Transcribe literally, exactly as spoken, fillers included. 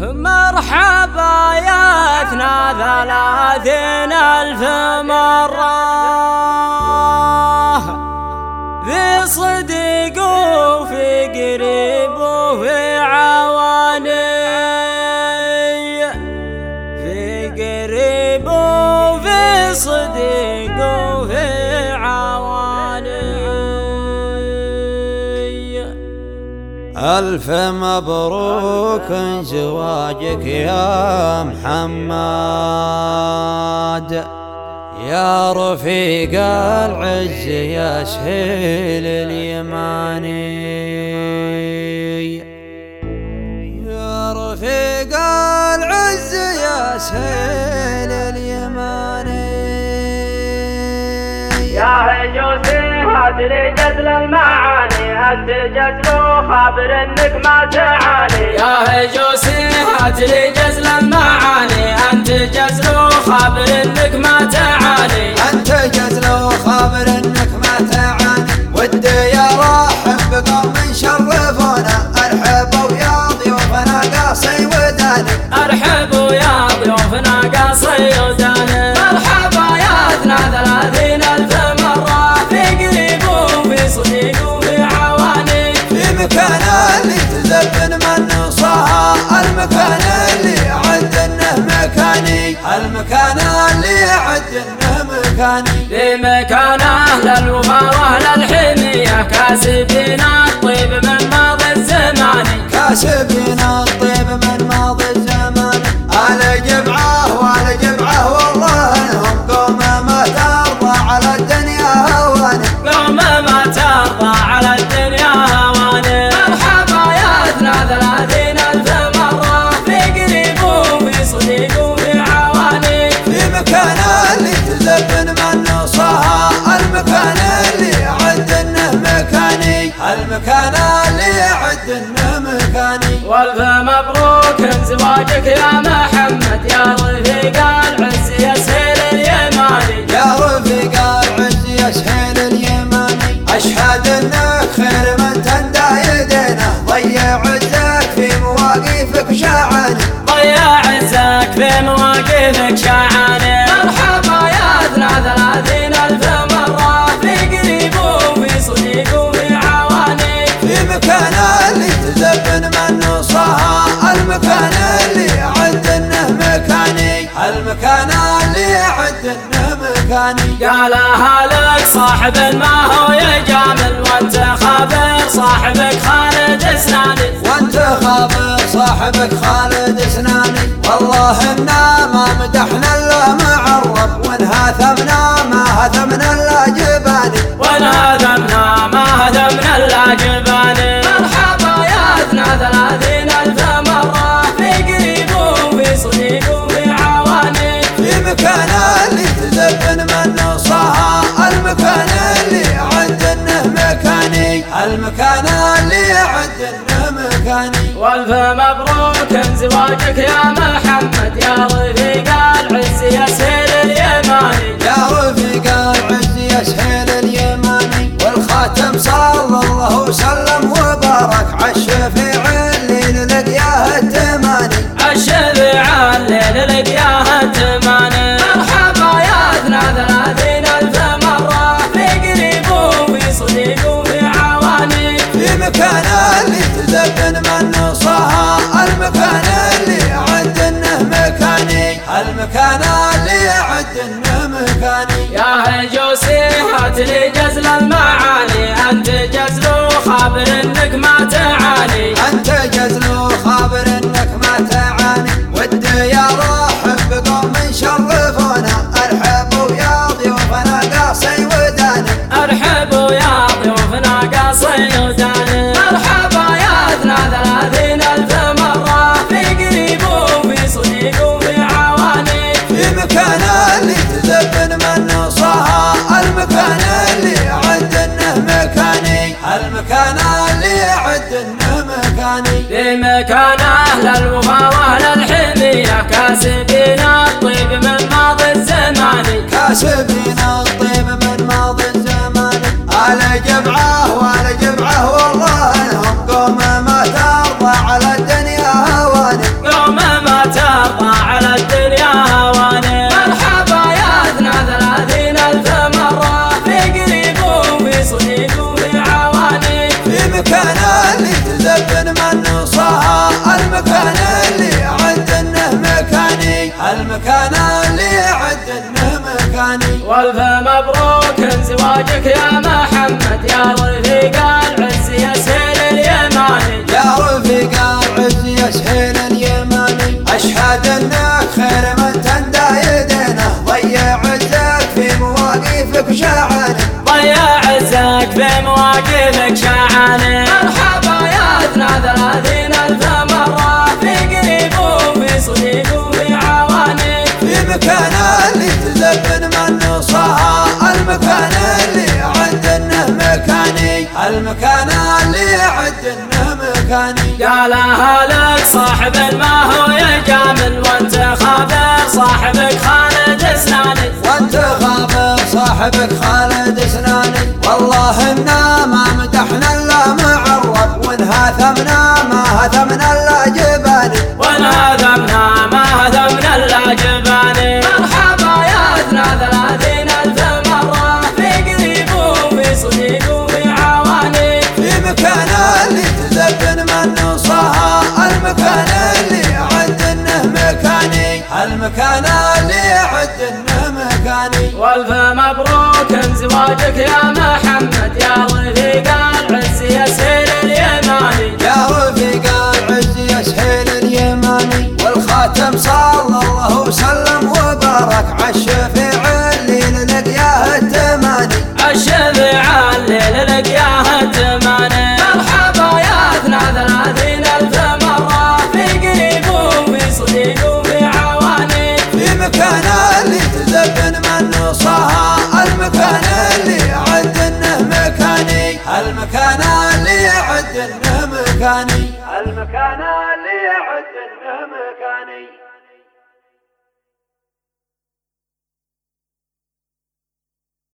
مرحبا ياتنا ثلاثين ألف مرة في صديق وفي قريب وفي عواني، في قريب وفي صديق وفي عواني. ألف مبروك زواجك يا محمد، يا رفيق العز يا سهيل اليماني، يا رفيق العز يا سهيل اليماني. يا هجوسي هات لي جزل المعاني، أنت جزل وخابر انك ما تعاني. يا هجوسي هات لي جزل المعاني، أنت جزل وخابر انك ما تعاني. أنت جزل وخابر انك ما تعاني. ودي ارحب بقوم شرفونا، ارحبوا يا ضيوفنا قاصي وداني، ارحبوا يا ضيوفنا قاصي وداني. مرحبا يا اثنى ثلاثين ألف مرة في قريب وفي صديق وفي عواني. في مكان اللي تزبن من نصها، المكان اللي عد انه مكاني، المكان اللي عد انه مكاني. في مكان اهل الوفا واهل الحمية، كاسبين الطيب من ماضي الزمان، كاسبين الطيب من ماضي الزمان. آل جبعه وآل جبعه والله انهم قوم ما ترضى على الدنيا هواني، قوم ما ترضى على الدنيا هواني. مرحبا يا اثنى ثلاثين ألف مرة في قريب وفي صديق وفي عواني. في مكان اللي تزبن من نصها، المكان اللي عد انه مكاني، المكان اللي عد انه مكاني. والف مبروك زواجك يا محمد، يا رفيق العز يا سهيل اليماني، يا رفيق العز يا سهيل اليماني. اشهد انك خير من تندى يدينا، ضيع عزك في مواقفك شاعاني، ضيع عزك في مواقفك شاعاني. مرحبا يا اثنى ثلاثين ألف مرة في قريب وفي صديق وفي عواني. في مكان اللي تزبن من نصها، المكان اللي عد انه مكاني، المكان اللي عد انه مكاني. قالها لك صاحب ما هو يجامل، وانت خابر صاحبك خالد سناني، وانت خابر صاحبك خالد سناني. والله انا ما مدحنا الا معرب، وان هثمنا ما هثمنا الا جباني، وان هثمنا ما هثمنا الا جباني. مرحبا يا اثنى ثلاثين ألف مرة في قريب وفي صديق وفي عواني. في مكان اللي تزبن من نصها، المكان اللي عد انه مكاني، المكان اللي عد انه مكاني. والف مبروك زواجك يا محمد، يا رفيق العز يا سهيل اليماني، يا رفيق العز يا سهيل اليماني. والخاتم صلى الله وسلم وبارك عالشفيع الليل لقياه التماني، الشفيع الليل لقياه التماني. مرحبا يا اثنى ثلاثين ألف مرة في قريب وفي صديق وفي عواني. في مكان اللي تزبن من نصها، المكان اللي عد انه مكاني، المكان اللي عد انه مكاني. يا هجوسي هات لي جزل المعاني، أنت جزل وخابر انك ما تعاني، أنت جزل وخابر انك ما تعاني. ودي ارحب بقوم شرفونا، ارحبوا يا ضيوفنا قاصي وداني، ارحبوا يا ضيوفنا قاصي وداني. مرحبا يا اثنى ثلاثين ألف مرة في قريب وفي صديق وفي عواني. في مكان اللي تزبن من نصها، المكان اللي عد انه مكاني، المكان اللي عد انه مكاني. في مكان اهل الوفا واهل الحمية، كاسبين الطيب من ماضي الزمان، كاسبين الطيب من ماضي الزمان. آل جبعه وآل جبعه والله انهم قوم ما ترضى على الدنيا هواني، قوم المكان اللي يعد انه مكاني. والف مبروك زواجك يا محمد يا رفيق العز يا سهيل اليماني. يا رفيق العز يا سهيل اليماني، اشهد انك خير من تندى يدينه، ضيع عزك في مواقفك شعاني. ضيع عزك في مواقفك شعاني. مرحبا يا اثنى ثلاثين الف مرة في قريب وفي صديق وفي عواني. في مكان اللي تزبن من نصها، المكان اللي يعد انه مكاني. المكان اللي يعد انه مكاني. قال اهلك صاحب ما هو يجامل، وانت خابر صاحبك خالد اسناني. وانت خابر صاحبك خالد اسناني. والله انا ما مدحنا الا معرب، وانهاثمنا ما هثمنا الا جباني. وانهاثمنا ما هثمنا الا جباني. مرحبا يا اثنى ثلاثين الف مرة في قريب وفي صديق وفي عواني. في مكان اللي تزبن من نصها، المكان اللي يعد انه مكاني. المكان اللي يعد انه مكاني. والف مبروك زواجك يا محمد يا رفيق العز يا سهيل اليماني. يا رفيق العز يا سهيل اليماني، والخاتم صلى الله وسلم وبارك عالشفيع اللي لقياه التماني. الشفيع اللي لقياه التماني. مرحبا يا اثنى ثلاثين الف مرة في قريب وفي صديق وفي عواني. في مكان اللي تزبن من نصها، المكان اللي يعد انه مكاني. المكان اللي يعد انه مكاني. المكان اللي يعد انه مكاني.